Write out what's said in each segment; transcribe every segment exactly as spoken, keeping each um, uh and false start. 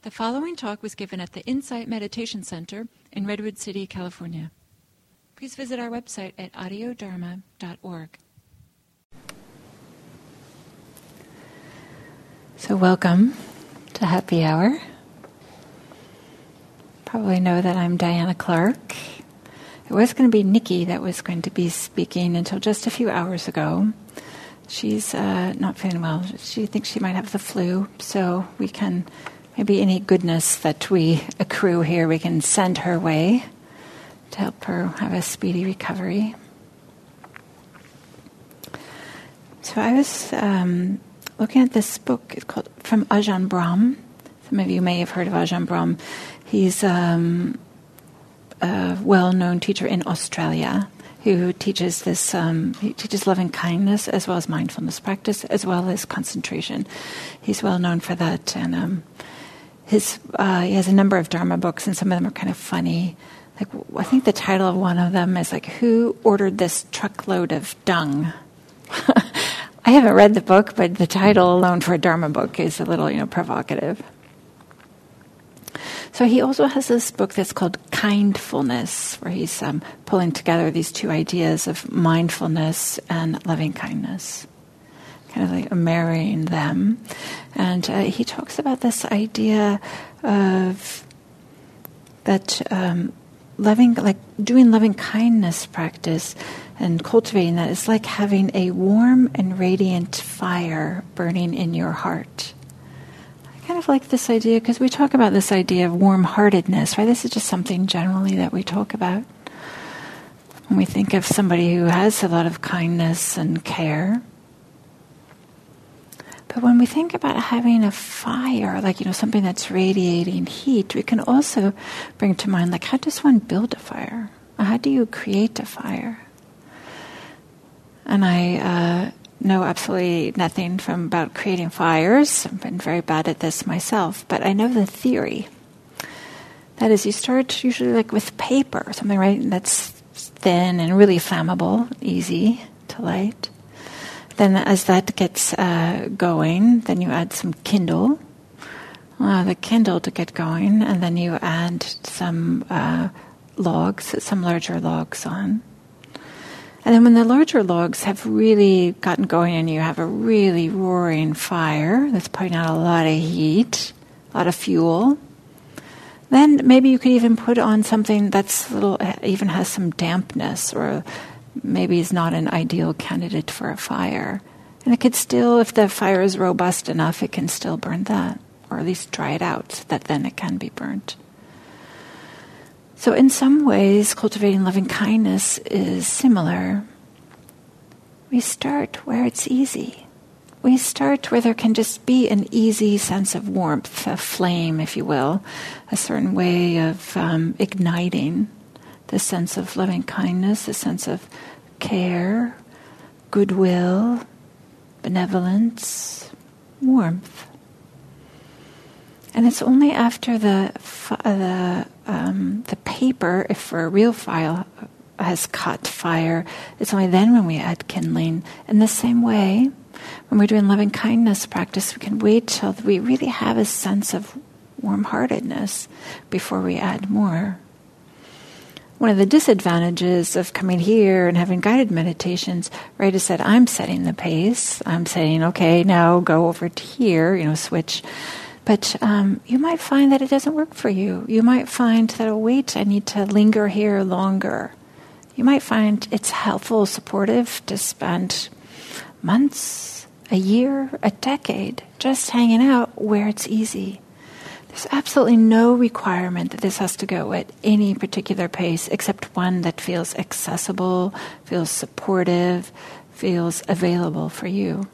The following talk was given at the Insight Meditation Center in Redwood City, California. Please visit our website at audio dharma dot org. So welcome to Happy Hour. Probably know that I'm Diana Clark. It was going to be Nikki that was going to be speaking until just a few hours ago. She's uh, not feeling well. She thinks she might have the flu, so we can, maybe any goodness that we accrue here, we can send her way to help her have a speedy recovery. So I was um, looking at this book. It's called From Ajahn Brahm. Some of you may have heard of Ajahn Brahm. He's um, a well-known teacher in Australia who teaches this. Um, he teaches loving kindness as well as mindfulness practice, as well as concentration. He's well known for that, and um, his uh, he has a number of Dharma books, and some of them are kind of funny. Like I think the title of one of them is like, "Who ordered this truckload of dung?" I haven't read the book, but the title alone for a Dharma book is a little, you know, provocative. So he also has this book that's called Kindfulness, where he's um, pulling together these two ideas of mindfulness and loving kindness, kind of like marrying them. And uh, he talks about this idea of that um, loving, like doing loving kindness practice and cultivating that is like having a warm and radiant fire burning in your heart. Kind of like this idea, because we talk about this idea of warm-heartedness, right? This is just something generally that we talk about when we think of somebody who has a lot of kindness and care. But when we think about having a fire, like, you know, something that's radiating heat, we can also bring to mind, like, how does one build a fire? How do you create a fire? And I uh, know absolutely nothing from about creating fires. I've been very bad at this myself, but I know the theory. That is, you start usually like with paper, something right that's thin and really flammable, easy to light. Then as that gets uh, going, then you add some kindle, uh, the kindle to get going, and then you add some uh, logs, some larger logs on. And then when the larger logs have really gotten going and you have a really roaring fire that's putting out a lot of heat, a lot of fuel, then maybe you could even put on something that's a little, even has some dampness, or maybe is not an ideal candidate for a fire. And it could still, if the fire is robust enough, it can still burn that, or at least dry it out so that then it can be burnt. So in some ways, cultivating loving kindness is similar. We start where it's easy. We start where there can just be an easy sense of warmth, a flame, if you will, a certain way of um, igniting the sense of loving kindness, the sense of care, goodwill, benevolence, warmth. And it's only after the the um, the paper, if for a real fire, has caught fire, it's only then when we add kindling. In the same way, when we're doing loving kindness practice, we can wait till we really have a sense of warm-heartedness before we add more. One of the disadvantages of coming here and having guided meditations, right, is that I'm setting the pace. I'm saying, okay, now go over to here, you know, switch. But um, you might find that it doesn't work for you. You might find that, oh, wait, I need to linger here longer. You might find it's helpful, supportive to spend months, a year, a decade just hanging out where it's easy. There's absolutely no requirement that this has to go at any particular pace except one that feels accessible, feels supportive, feels available for you.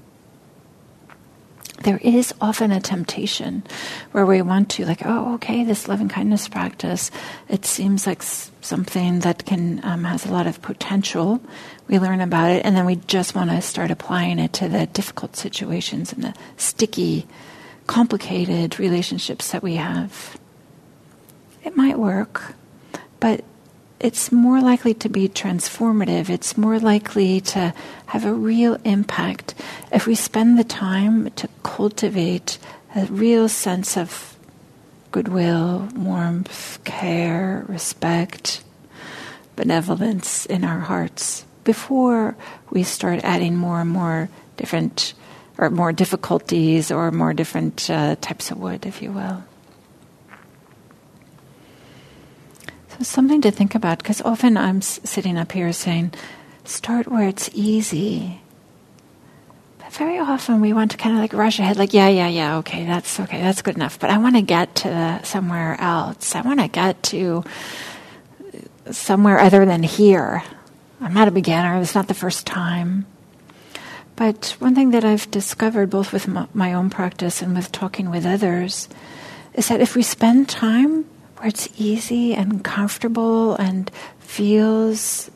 There is often a temptation where we want to, like, oh, okay, this loving kindness practice, it seems like s- something that can um, has a lot of potential. We learn about it, and then we just want to start applying it to the difficult situations and the sticky, complicated relationships that we have. It might work, but it's more likely to be transformative. It's more likely to have a real impact if we spend the time to cultivate a real sense of goodwill, warmth, care, respect, benevolence in our hearts before we start adding more and more different or more difficulties or more different uh, types of wood, if you will. So something to think about, because often I'm s- sitting up here saying, start where it's easy. But very often we want to kind of like rush ahead, like, yeah, yeah, yeah, okay, that's okay, that's good enough. But I want to get to the, somewhere else. I want to get to somewhere other than here. I'm not a beginner. It's not the first time. But one thing that I've discovered, both with m- my own practice and with talking with others, is that if we spend time where it's easy and comfortable and feels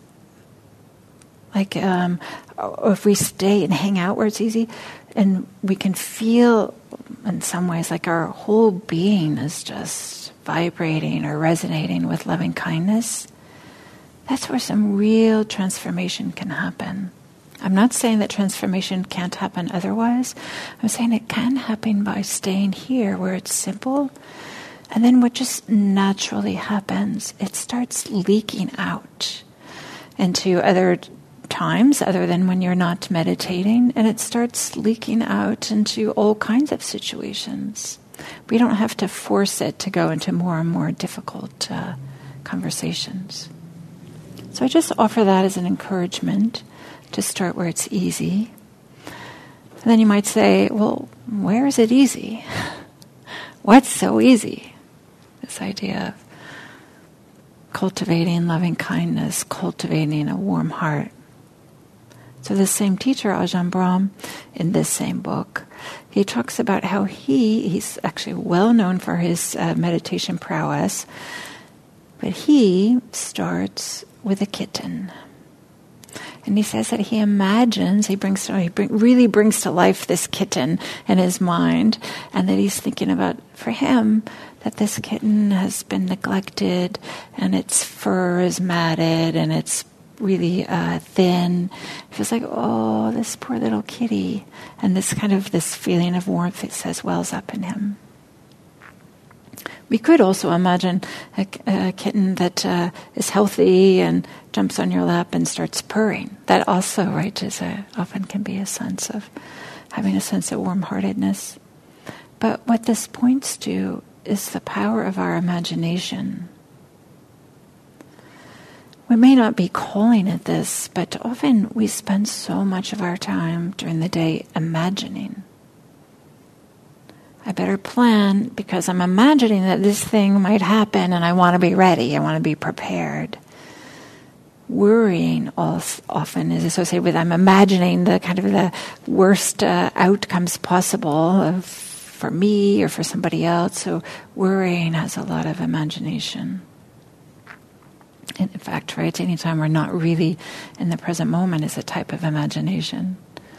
like, um, or if we stay and hang out where it's easy, and we can feel in some ways like our whole being is just vibrating or resonating with loving kindness, that's where some real transformation can happen. I'm not saying that transformation can't happen otherwise. I'm saying it can happen by staying here where it's simple. And then what just naturally happens, it starts leaking out into other times other than when you're not meditating. And it starts leaking out into all kinds of situations. We don't have to force it to go into more and more difficult uh, conversations. So I just offer that as an encouragement to start where it's easy. And then you might say, well, where is it easy? What's so easy? This idea of cultivating loving kindness, cultivating a warm heart. So this same teacher, Ajahn Brahm, in this same book, he talks about how he, he's actually well known for his uh, meditation prowess, but he starts with a kitten. And he says that he imagines, he brings he bring, really brings to life this kitten in his mind, and that he's thinking about, for him, that this kitten has been neglected, and its fur is matted, and it's really uh, thin. It feels like, oh, this poor little kitty. And this kind of, this feeling of warmth, it says, wells up in him. We could also imagine a, a kitten that uh, is healthy and jumps on your lap and starts purring. That also, right, is a, often can be a sense of having a sense of warm-heartedness. But what this points to is the power of our imagination. We may not be calling it this, but often we spend so much of our time during the day imagining. I better plan because I'm imagining that this thing might happen and I want to be ready, I want to be prepared. Worrying often is associated with I'm imagining the kind of the worst uh, outcomes possible of, for me or for somebody else. So worrying has a lot of imagination. And in fact, right, anytime we're not really in the present moment is a type of imagination.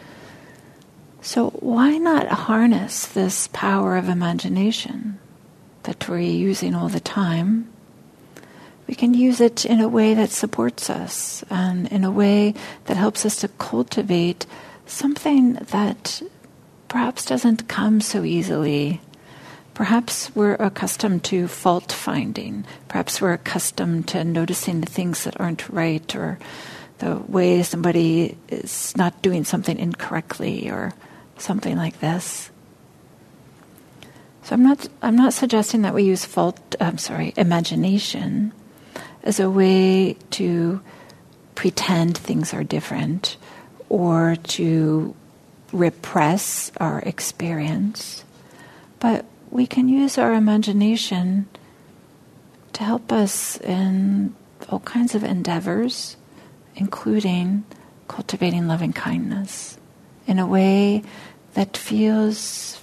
So why not harness this power of imagination that we're using all the time? We can use it in a way that supports us and in a way that helps us to cultivate something that perhaps doesn't come so easily. Perhaps we're accustomed to fault finding. Perhaps we're accustomed to noticing the things that aren't right, or the way somebody is not doing something incorrectly, or something like this. So I'm not I'm not suggesting that we use fault I'm sorry, imagination as a way to pretend things are different or to repress our experience. But we can use our imagination to help us in all kinds of endeavors, including cultivating loving kindness in a way that feels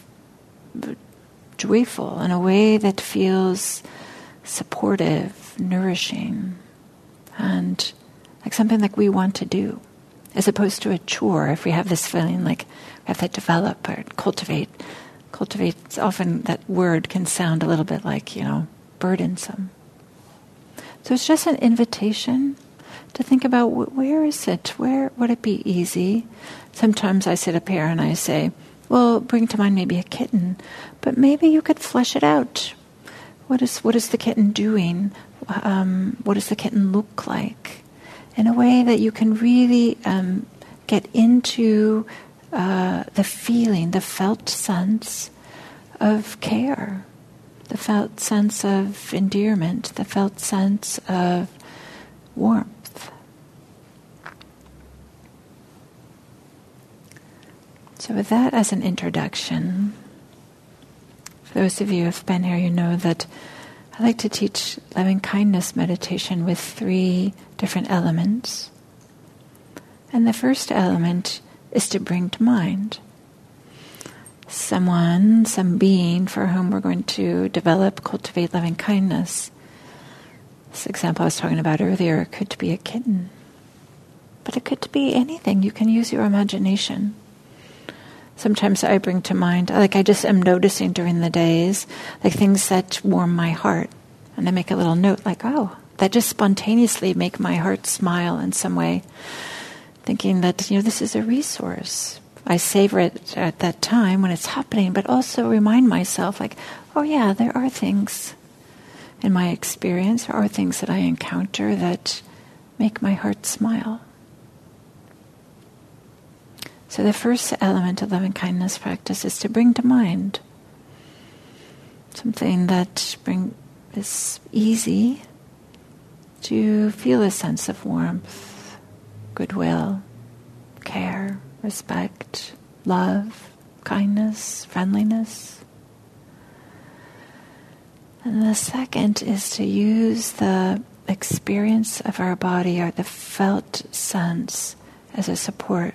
joyful, in a way that feels supportive, nourishing, and like something like we want to do, as opposed to a chore. If we have this feeling like we have to develop or cultivate, cultivate, often that word can sound a little bit like, you know, burdensome. So it's just an invitation to think about where is it? Where would it be easy? Sometimes I sit up here and I say, well, bring to mind maybe a kitten, but maybe you could flesh it out. What is what is the kitten doing? Um, what does the kitten look like? In a way that you can really um, get into uh, the feeling, the felt sense of care, the felt sense of endearment, the felt sense of warmth. So with that as an introduction, for those of you who have been here, you know that I like to teach loving-kindness meditation with three different elements. And the first element is to bring to mind someone, some being for whom we're going to develop, cultivate loving-kindness. This example I was talking about earlier, it could be a kitten. But it could be anything. You can use your imagination. Sometimes I bring to mind, like I just am noticing during the days, like things that warm my heart. And I make a little note like, oh, that just spontaneously make my heart smile in some way. Thinking that, you know, this is a resource. I savor it at that time when it's happening, but also remind myself like, oh yeah, there are things in my experience, there are things that I encounter that make my heart smile. So the first element of loving-kindness practice is to bring to mind something that bring is easy to feel a sense of warmth, goodwill, care, respect, love, kindness, friendliness. And the second is to use the experience of our body or the felt sense as a support.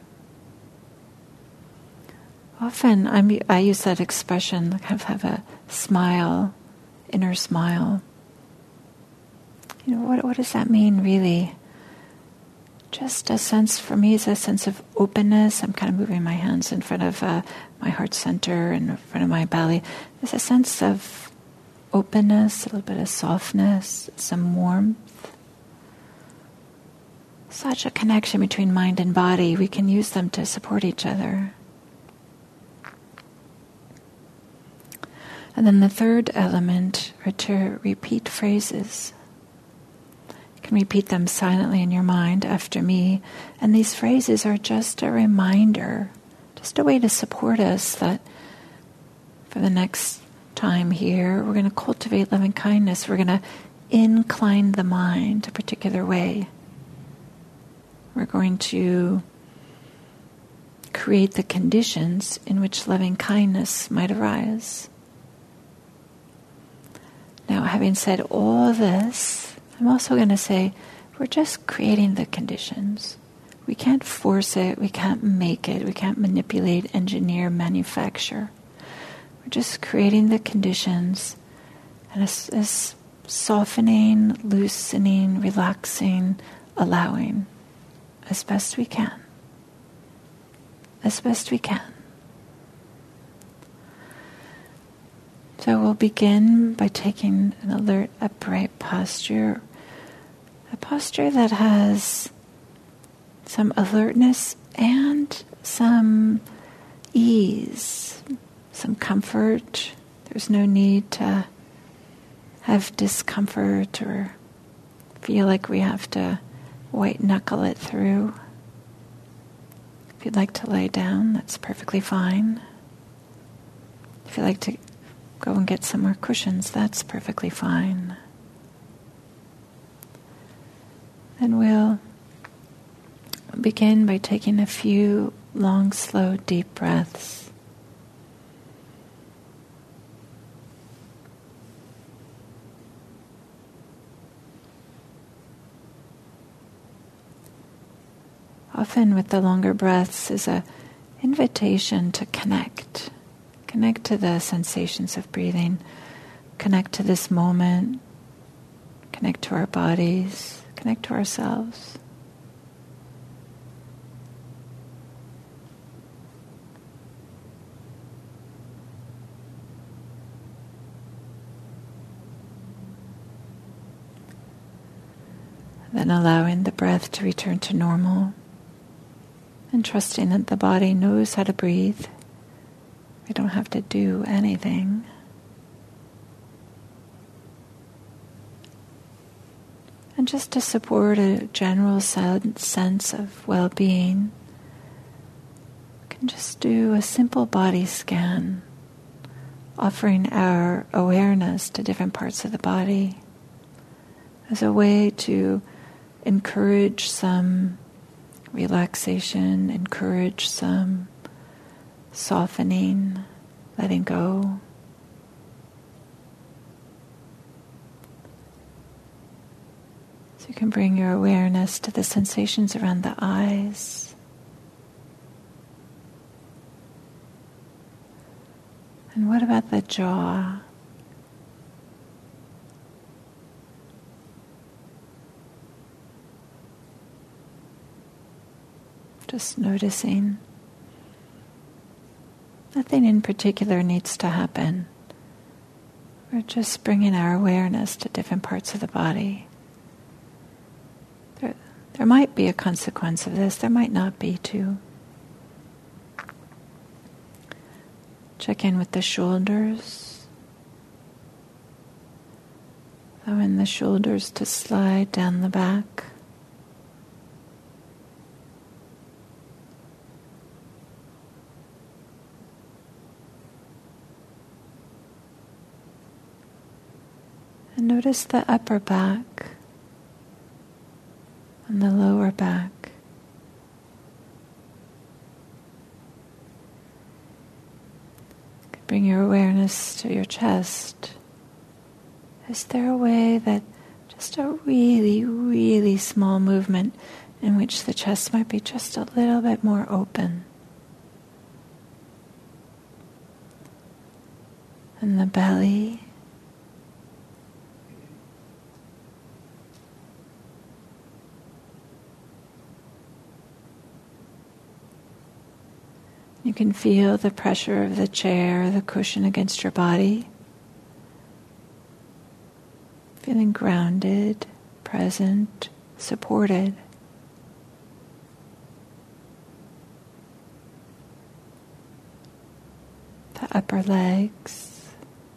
Often I'm, I use that expression, kind of have a smile, inner smile. You know, what, what does that mean really? Just a sense, for me, is a sense of openness. I'm kind of moving my hands in front of uh, my heart center and in front of my belly. There's a sense of openness, a little bit of softness, some warmth. Such a connection between mind and body. We can use them to support each other. And then the third element are to repeat phrases. You can repeat them silently in your mind after me. And these phrases are just a reminder, just a way to support us that for the next time here, we're going to cultivate loving kindness. We're going to incline the mind a particular way. We're going to create the conditions in which loving kindness might arise. Now, having said all this, I'm also going to say we're just creating the conditions. We can't force it, we can't make it, we can't manipulate, engineer, manufacture. We're just creating the conditions and a, a softening, loosening, relaxing, allowing as best we can. As best we can. So we'll begin by taking an alert, upright posture, a posture that has some alertness and some ease, some comfort. There's no need to have discomfort or feel like we have to white knuckle it through. If you'd like to lay down, that's perfectly fine. If you'd like to go and get some more cushions, that's perfectly fine. Then we'll begin by taking a few long, slow, deep breaths. Often with the longer breaths is an invitation to connect. Connect to the sensations of breathing. Connect to this moment. Connect to our bodies. Connect to ourselves. Then allowing the breath to return to normal and trusting that the body knows how to breathe. We don't have to do anything. And just to support a general sense of well-being, we can just do a simple body scan, offering our awareness to different parts of the body as a way to encourage some relaxation, encourage some softening, letting go. So you can bring your awareness to the sensations around the eyes. And what about the jaw? Just noticing. Nothing in particular needs to happen. We're just bringing our awareness to different parts of the body. There, there might be a consequence of this, there might not be too. Check in with the shoulders. Allowing the shoulders to slide down the back. And notice the upper back and the lower back. Bring your awareness to your chest. Is there a way that just a really, really small movement in which the chest might be just a little bit more open? And the belly. You can feel the pressure of the chair, the cushion against your body. Feeling grounded, present, supported. The upper legs.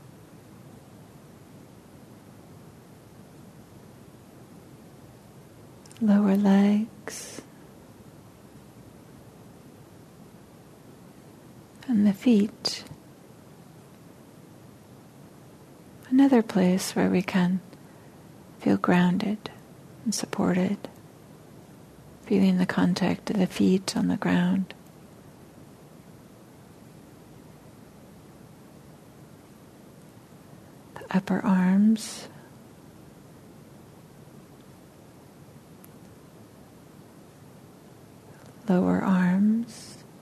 Lower legs. And the feet. Another place where we can feel grounded and supported. Feeling the contact of the feet on the ground. The upper arms. Lower arms.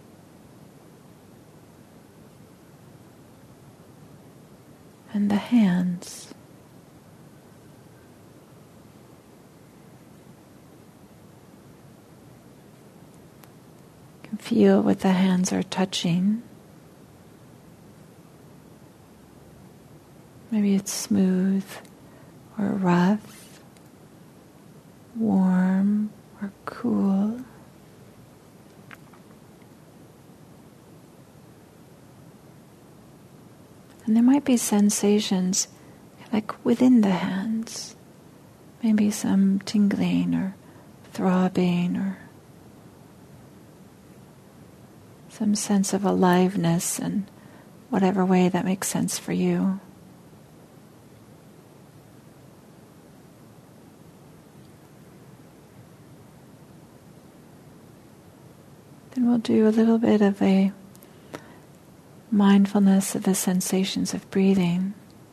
And the hands. You can feel what the hands are touching. Maybe it's smooth or rough, warm or cool. And there might be sensations like within the hands, maybe some tingling or throbbing or some sense of aliveness in whatever way that makes sense for you. Then we'll do a little bit of a mindfulness of the sensations of breathing.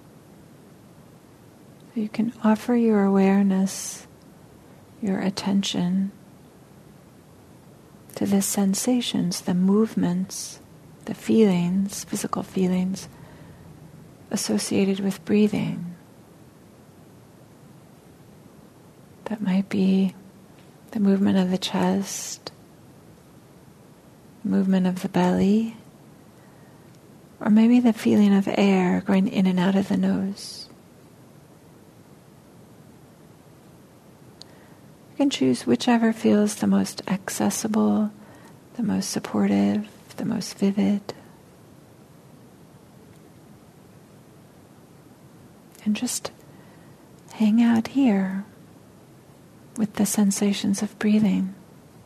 So you can offer your awareness, your attention to the sensations, the movements, the feelings, physical feelings associated with breathing. That might be the movement of the chest, movement of the belly, or maybe the feeling of air going in and out of the nose. You can choose whichever feels the most accessible, the most supportive, the most vivid. And just hang out here with the sensations of breathing.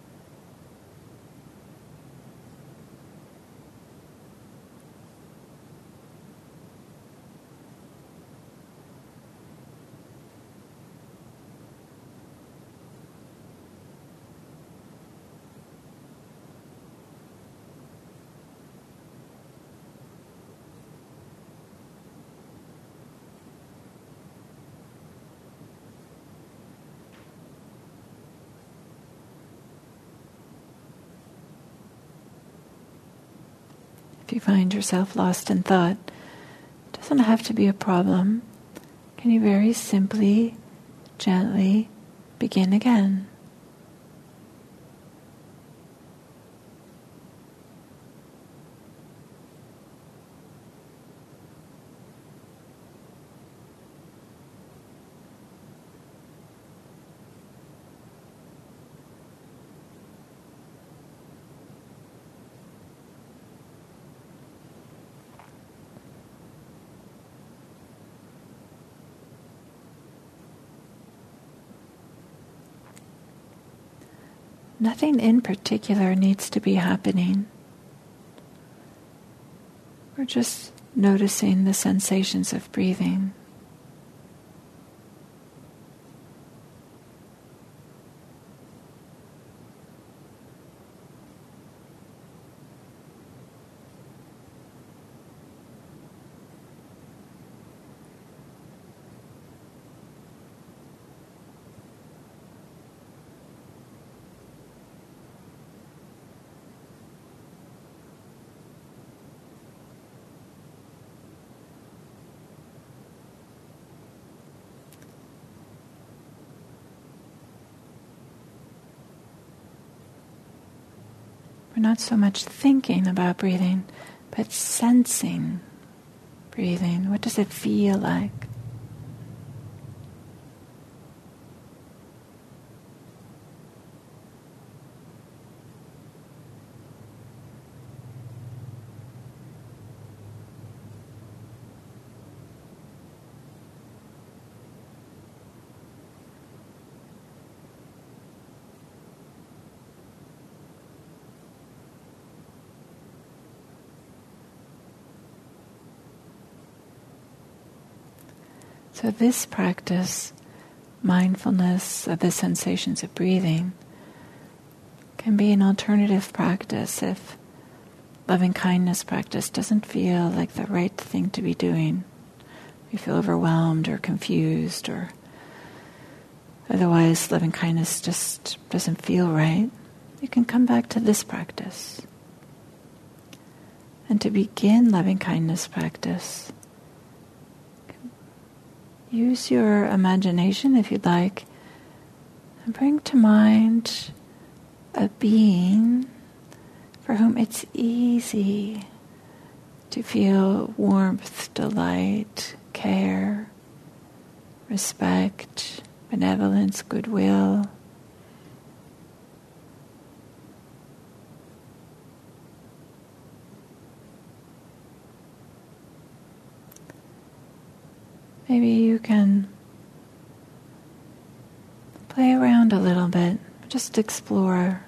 If you find yourself lost in thought, it doesn't have to be a problem. Can you very simply, gently begin again? Nothing in particular needs to be happening. We're just noticing the sensations of breathing. We're not so much thinking about breathing, but sensing breathing. What does it feel like? So this practice, mindfulness of the sensations of breathing, can be an alternative practice if loving kindness practice doesn't feel like the right thing to be doing. You feel overwhelmed or confused, or otherwise loving kindness just doesn't feel right. You can come back to this practice. And to begin loving kindness practice, use your imagination, if you'd like, and bring to mind a being for whom it's easy to feel warmth, delight, care, respect, benevolence, goodwill. Maybe you can play around a little bit, just explore.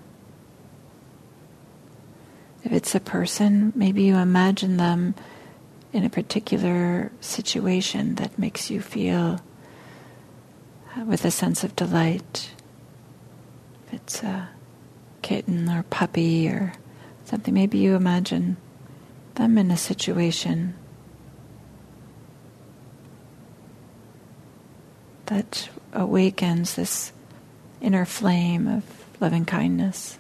If it's a person, maybe you imagine them in a particular situation that makes you feel with a sense of delight. If it's a kitten or puppy or something, maybe you imagine them in a situation that awakens this inner flame of loving kindness.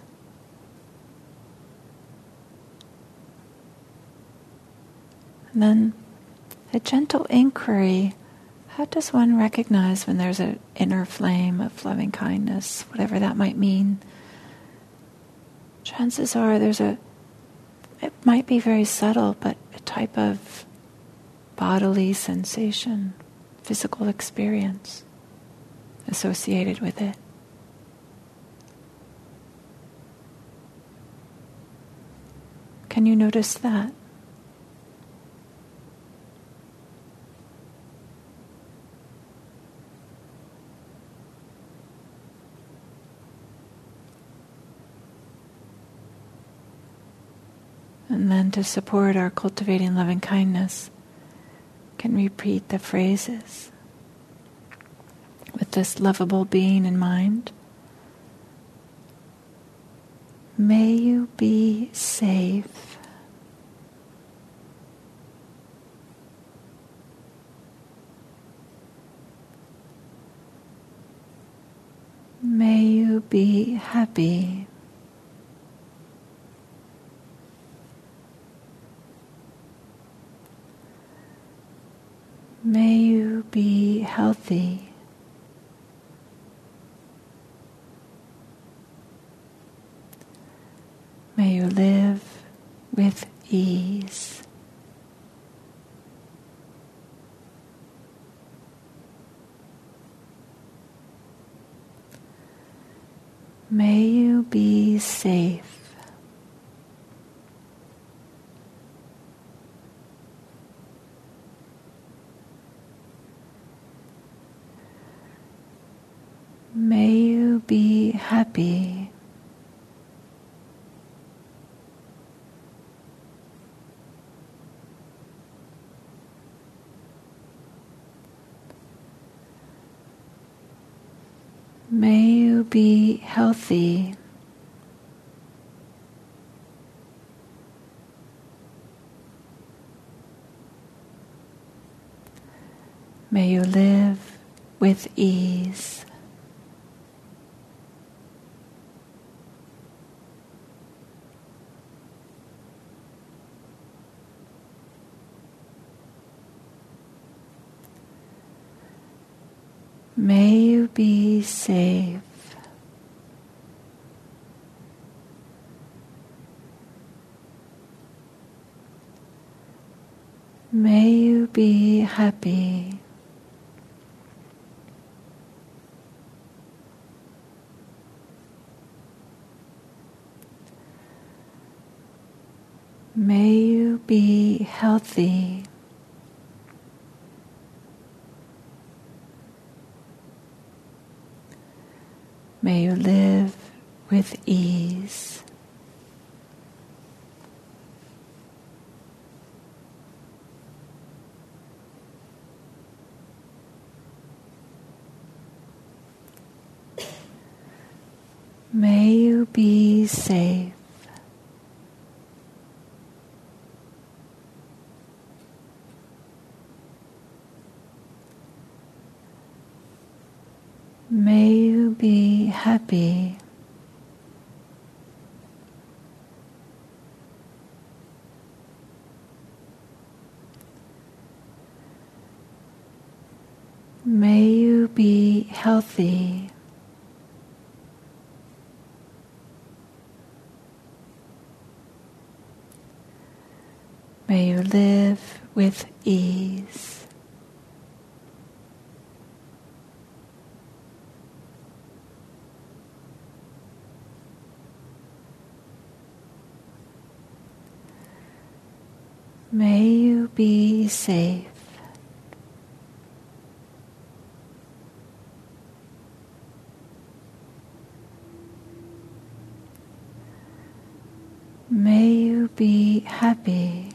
And then a gentle inquiry, how does one recognize when there's an inner flame of loving kindness, whatever that might mean? Chances are there's a, it might be very subtle, but a type of bodily sensation, physical experience associated with it. Can you notice that? And then to support our cultivating loving kindness, can repeat the phrases with this lovable being in mind. May you be safe. May you be happy. May you be healthy. May you live with ease. May you be safe. May you be happy. May you be healthy. May you live with ease. May you be safe. May you be happy. May you be healthy. May you live with ease. May you be safe. May you be happy. May you be healthy. May you live with ease. May you be safe. May you be happy.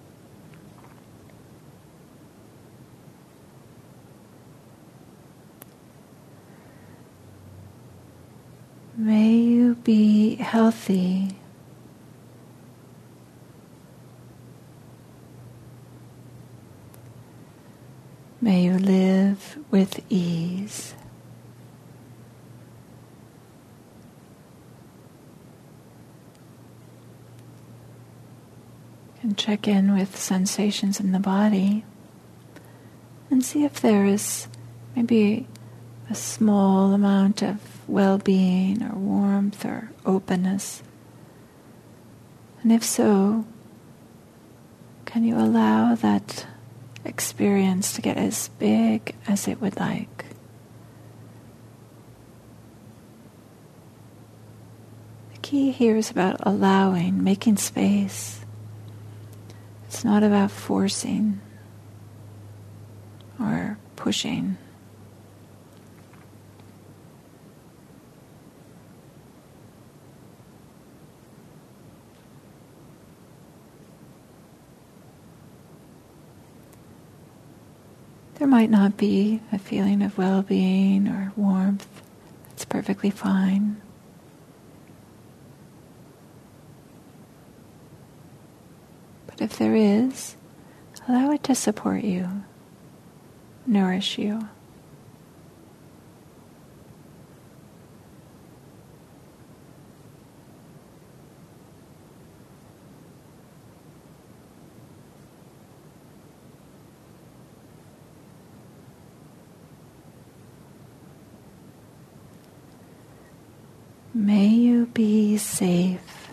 May you be healthy. May you live with ease. And check in with sensations in the body and see if there is maybe a small amount of well-being or warmth or openness. And if so, can you allow that experience to get as big as it would like? The key here is about allowing, making space. It's not about forcing or pushing. might not be a feeling of well-being or warmth. That's perfectly fine. But if there is, allow it to support you, nourish you. May you be safe.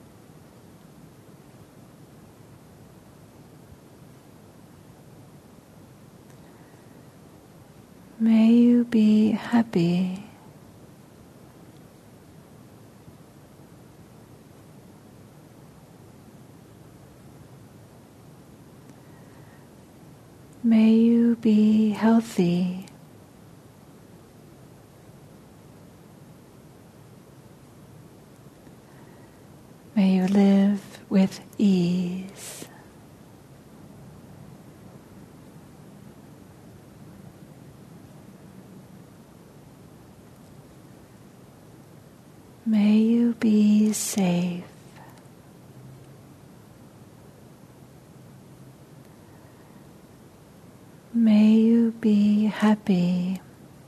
May you be happy. May you be healthy. May you live with ease. May you be safe. May you be happy.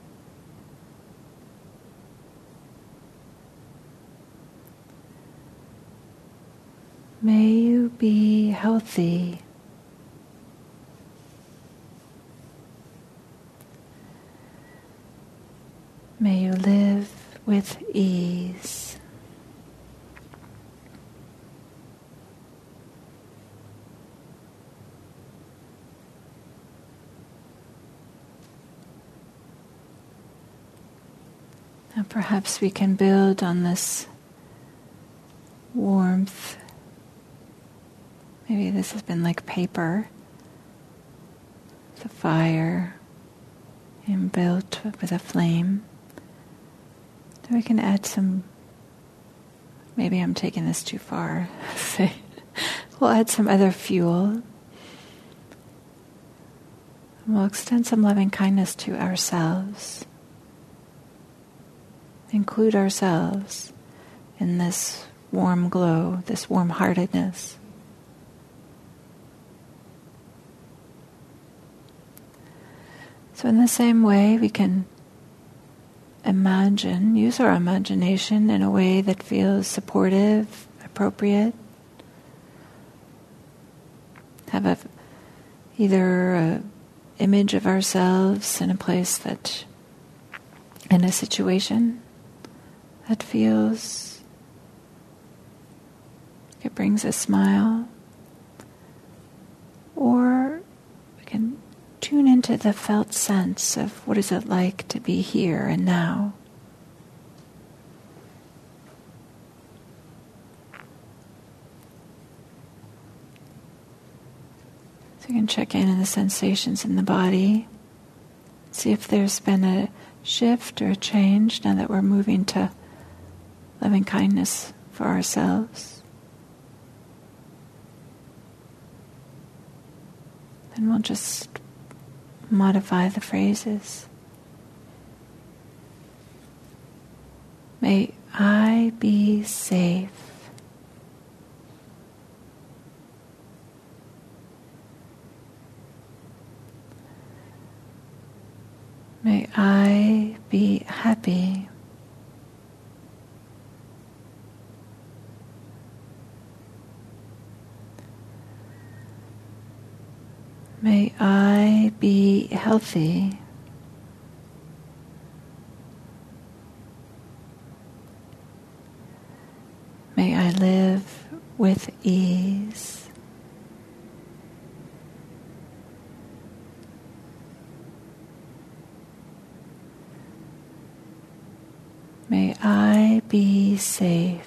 May you be healthy. May you live with ease. Now perhaps we can build on this warmth. Maybe this has been like paper, the fire, and built with a flame. Then we can add some, maybe I'm taking this too far. We'll add some other fuel. And we'll extend some loving kindness to ourselves. Include ourselves in this warm glow, this warm-heartedness. So in the same way, we can imagine, use our imagination in a way that feels supportive, appropriate. Have a, either an image of ourselves in a place that, in a situation that feels, it brings a smile. Or we can tune into the felt sense of what is it like to be here and now. So you can check in on the sensations in the body. See if there's been a shift or a change now that we're moving to loving kindness for ourselves. Then we'll just modify the phrases. May I be safe. May I be happy. May I be healthy. May I live with ease. May I be safe.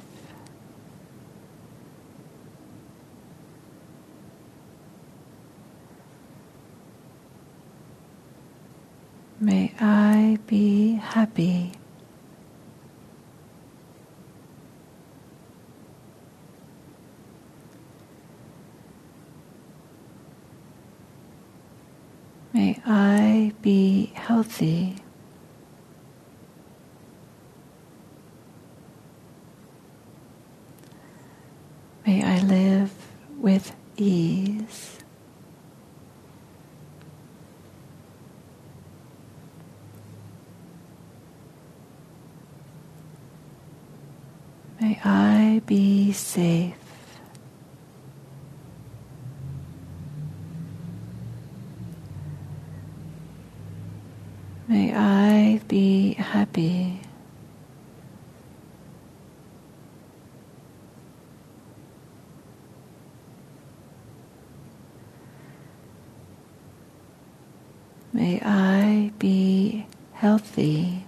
May I be happy. May I be healthy. May I live with ease. May I be safe. May I be happy. May I be healthy.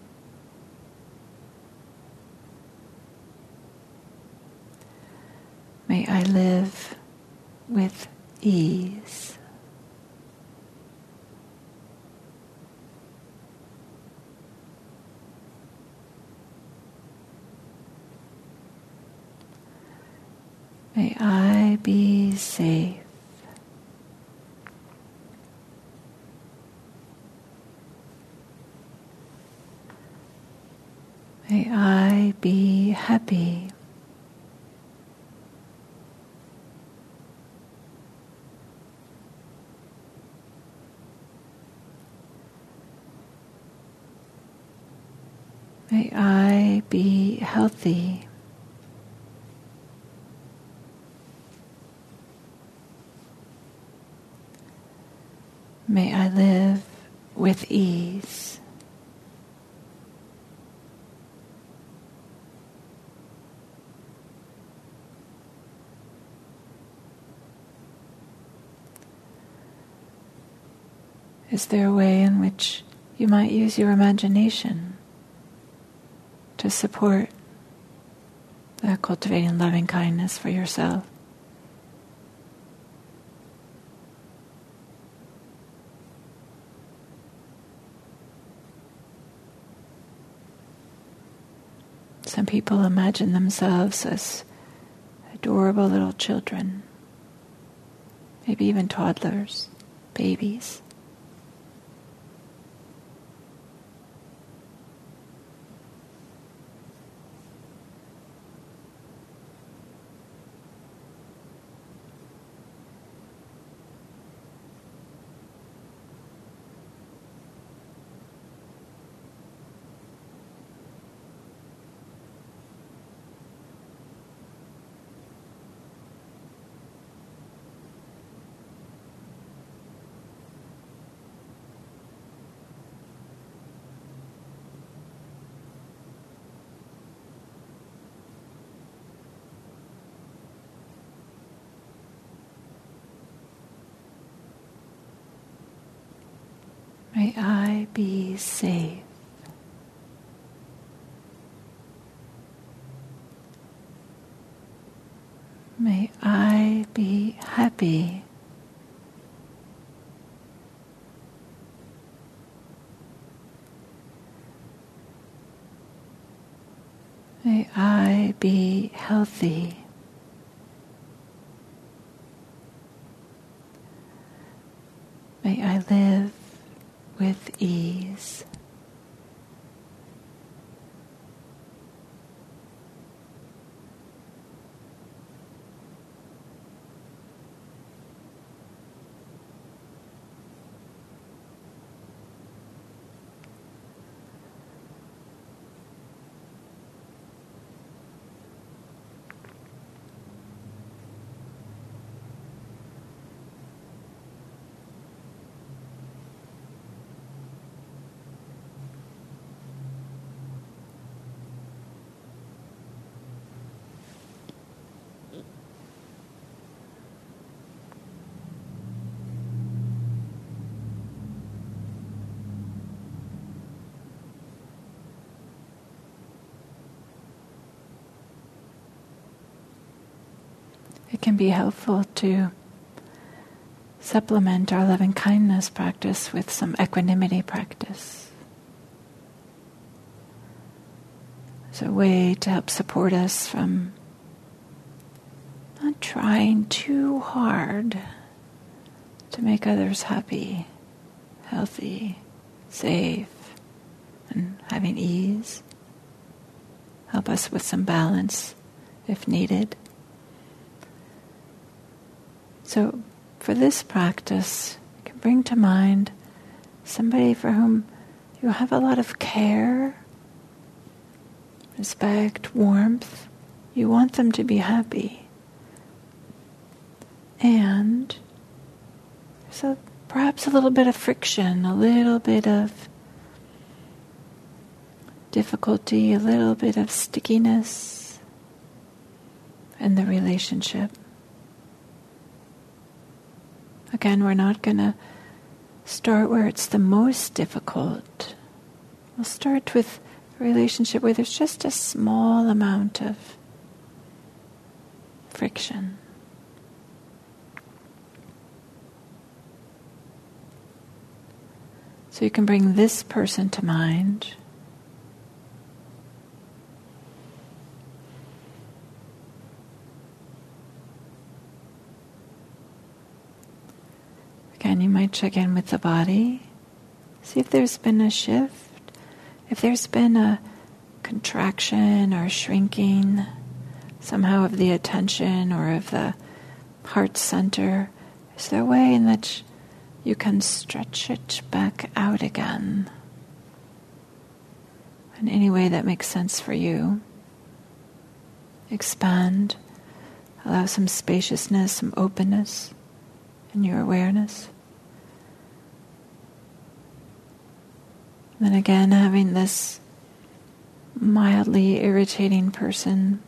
May I live with ease. May I be safe. May I be happy. May I be healthy. May I live with ease. Is there a way in which you might use your imagination to support that cultivating loving kindness for yourself? Some people imagine themselves as adorable little children, maybe even toddlers, babies. May I be safe. May I be happy. May I be healthy. May I live with ease. It can be helpful to supplement our loving kindness practice with some equanimity practice. It's a way to help support us from not trying too hard to make others happy, healthy, safe, and having ease. Help us with some balance if needed. So for this practice, you can bring to mind somebody for whom you have a lot of care, respect, warmth. You want them to be happy. And there's a, perhaps a little bit of friction, a little bit of difficulty, a little bit of stickiness in the relationship. Again, we're not going to start where it's the most difficult. We'll start with a relationship where there's just a small amount of friction. So you can bring this person to mind. Again, you might check in with the body. See if there's been a shift, if there's been a contraction or shrinking somehow of the attention or of the heart center. Is there a way in which you can stretch it back out again in any way that makes sense for you? Expand, allow some spaciousness, some openness in your awareness. Then again, having this mildly irritating person,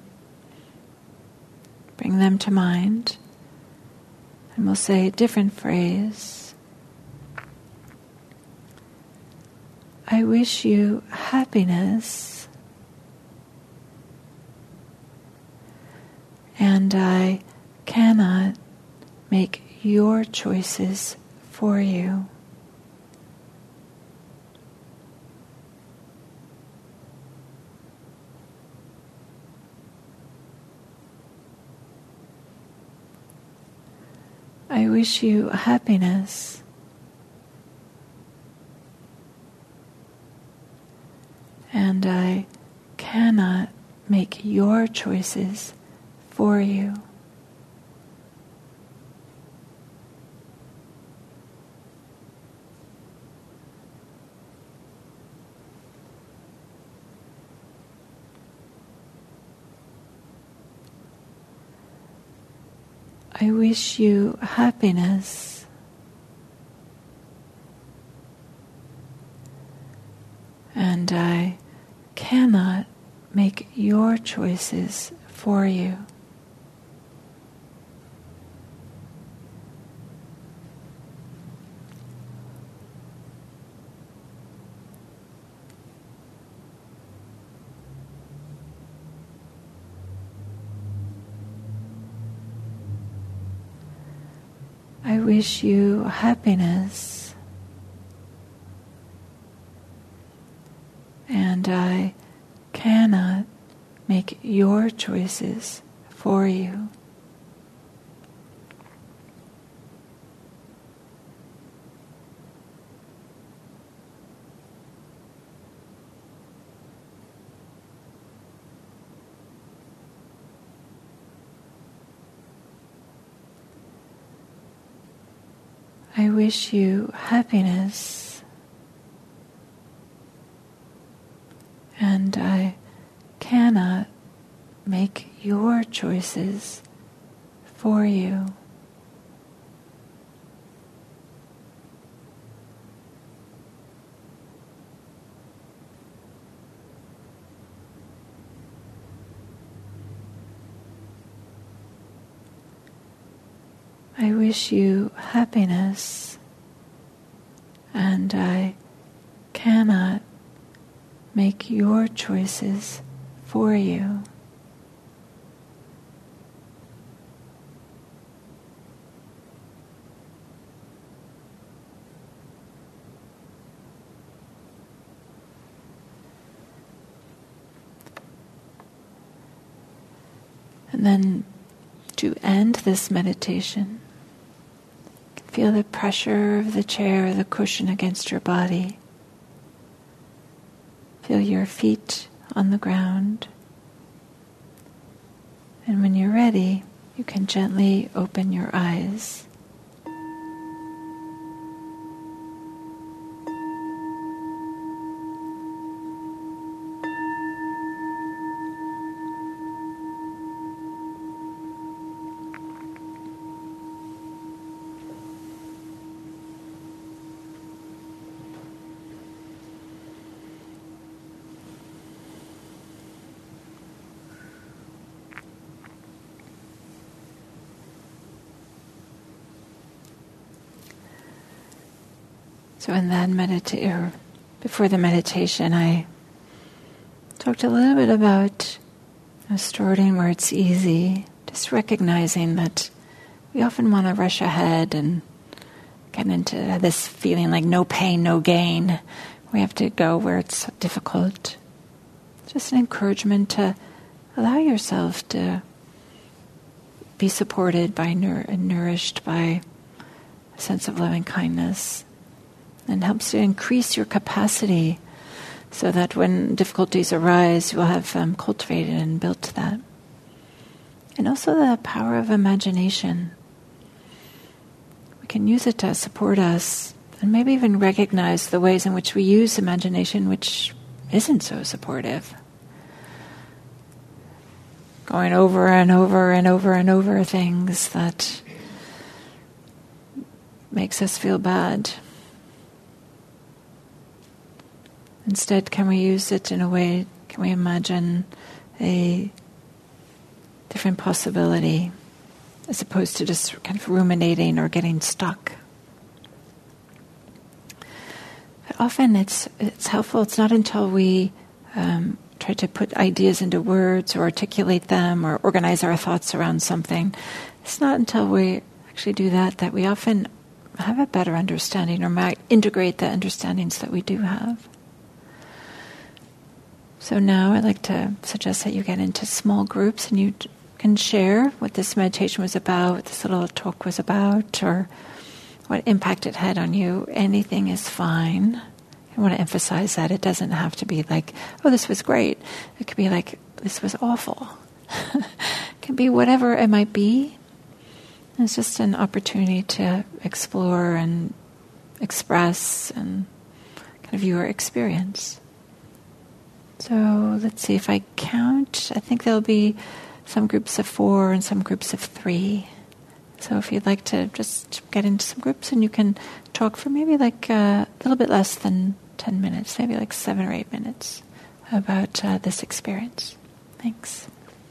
bring them to mind, and we'll say a different phrase. I wish you happiness, and I cannot make your choices for you. I wish you happiness, and I cannot make your choices for you. I wish you happiness, and I cannot make your choices for you. I wish you happiness, and I cannot make your choices for you. I wish you happiness, and I cannot make your choices for you. I wish you happiness, and I cannot make your choices for you. And then to end this meditation, Feel the pressure of the chair or the cushion against your body. Feel your feet on the ground. And when you're ready, you can gently open your eyes. So in that medita- or before the meditation, I talked a little bit about you know, starting where it's easy, just recognizing that we often want to rush ahead and get into this feeling like no pain, no gain. We have to go where it's difficult. Just an encouragement to allow yourself to be supported by nour- and nourished by a sense of loving kindness. And helps to increase your capacity so that when difficulties arise, you'll have um, cultivated and built that. And also the power of imagination. We can use it to support us and maybe even recognize the ways in which we use imagination which isn't so supportive. Going over and over and over and over things that makes us feel bad. Instead, can we use it in a way, can we imagine a different possibility as opposed to just kind of ruminating or getting stuck? But often it's it's helpful, it's not until we um, try to put ideas into words or articulate them or organize our thoughts around something, it's not until we actually do that that we often have a better understanding or might integrate the understandings that we do have. So now I'd like to suggest that you get into small groups and you t- can share what this meditation was about, what this little talk was about, or what impact it had on you. Anything is fine. I want to emphasize that. It doesn't have to be like, oh, this was great. It could be like, this was awful. It can be whatever it might be. It's just an opportunity to explore and express and kind of your experience. So let's see if I count. I think there'll be some groups of four and some groups of three. So if you'd like to just get into some groups and you can talk for maybe like a little bit less than ten minutes, maybe like seven or eight minutes about uh, this experience. Thanks.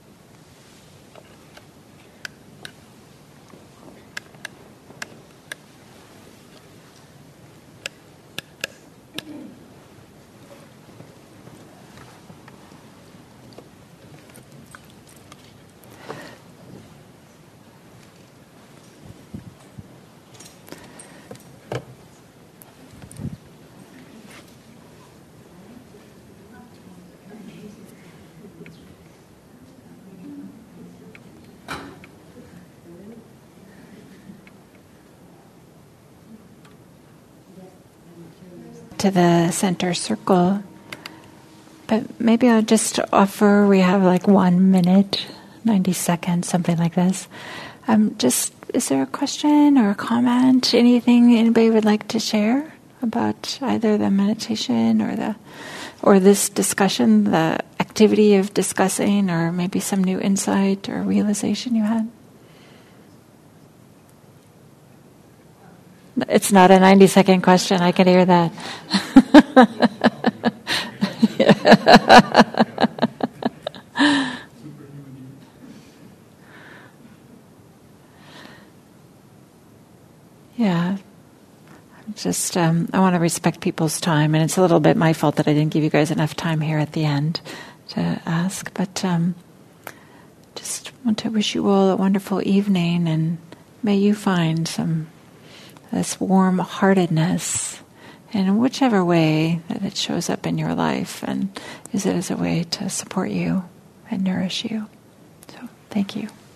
To the center circle, but maybe I'll just offer, we have like one minute, ninety seconds, something like this. Um, just, is there a question or a comment, anything anybody would like to share about either the meditation or the, or this discussion, the activity of discussing, or maybe some new insight or realization you had? It's not a ninety second question, I can hear that. Yeah. I'm just, um, I want to respect people's time, and it's a little bit my fault that I didn't give you guys enough time here at the end to ask, but um, just want to wish you all a wonderful evening, and may you find some this warm-heartedness in whichever way that it shows up in your life, and use it as a way to support you and nourish you. So, thank you.